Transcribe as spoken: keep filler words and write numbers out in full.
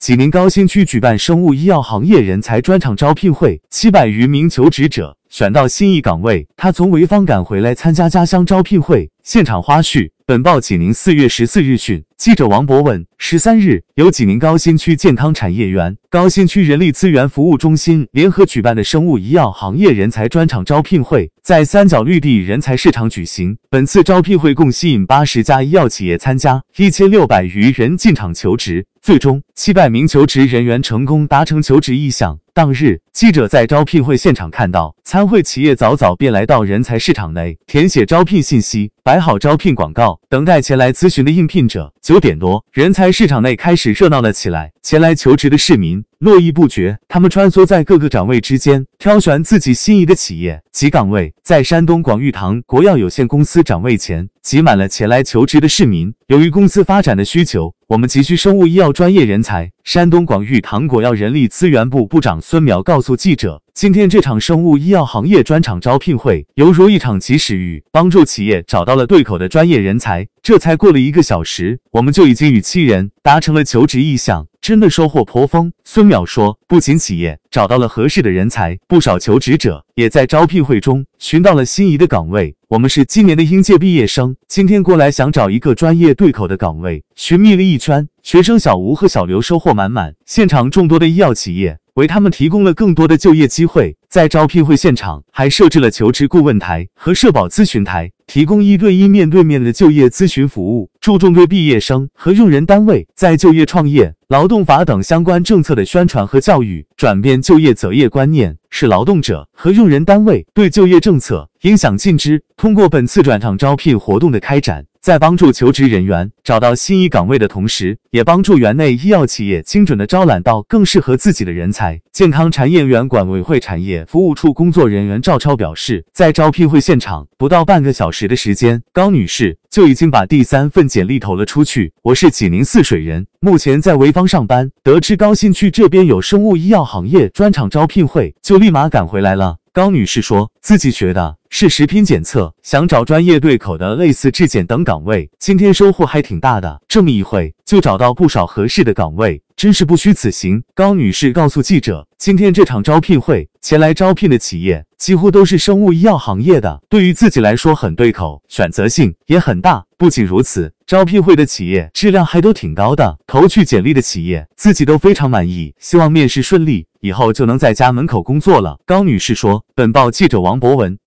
济宁高新区举办生物医药行业人才专场招聘会，七百余名求职者选到心仪岗位。他从潍坊赶回来参加家乡招聘会，现场花絮。本报济宁四月十四日讯，记者王博文，十三日，由济宁高新区健康产业园、高新区人力资源服务中心联合举办的生物医药行业人才专场招聘会，在三角绿地人才市场举行。本次招聘会共吸引八十家医药企业参加，一千六百余人进场求职，最终七百名求职人员成功达成求职意向。当日，记者在招聘会现场看到，参会企业早早便来到人才市场内，填写招聘信息，摆好招聘广告，等待前来咨询的应聘者。九点多，人才市场内开始热闹了起来，前来求职的市民络绎不绝，他们穿梭在各个岗位之间，挑选自己心仪的企业及岗位。在山东广玉堂国药有限公司岗位前，挤满了前来求职的市民。由于公司发展的需求，我们急需生物医药专业人才。山东广玉堂国药人力资源部部长孙淼告诉记者，今天这场生物医药行业专场招聘会犹如一场及时雨，帮助企业找到了对口的专业人才。这才过了一个小时，我们就已经与七人达成了求职意向，真的收获颇丰。孙淼说，不仅企业找到了合适的人才，不少求职者也在招聘会中寻到了心仪的岗位。我们是今年的应届毕业生，今天过来想找一个专业对口的岗位，寻觅了一圈，学生小吴和小刘收获满满。现场众多的医药企业为他们提供了更多的就业机会。在招聘会现场还设置了求职顾问台和社保咨询台，提供一对一面对面的就业咨询服务，注重对毕业生和用人单位在就业创业、劳动法等相关政策的宣传和教育，转变就业择业观念，使劳动者和用人单位对就业政策影响尽知。通过本次转场招聘活动的开展，在帮助求职人员找到心仪岗位的同时，也帮助园内医药企业精准地招揽到更适合自己的人才。健康产业园管委会产业服务处工作人员赵超表示，在招聘会现场不到半个小时的时间，高女士就已经把第三份简历投了出去。我是济宁泗水人，目前在潍坊上班，得知高新区这边有生物医药行业专场招聘会，就立马赶回来了。高女士说，自己学的是食品检测，想找专业对口的类似质检等岗位，今天收获还挺大的，这么一会就找到不少合适的岗位，真是不虚此行。高女士告诉记者，今天这场招聘会前来招聘的企业几乎都是生物医药行业的，对于自己来说很对口，选择性也很大。不仅如此，招聘会的企业质量还都挺高的，投去简历的企业自己都非常满意，希望面试顺利，以后就能在家门口工作了。高女士说。本报记者王博文。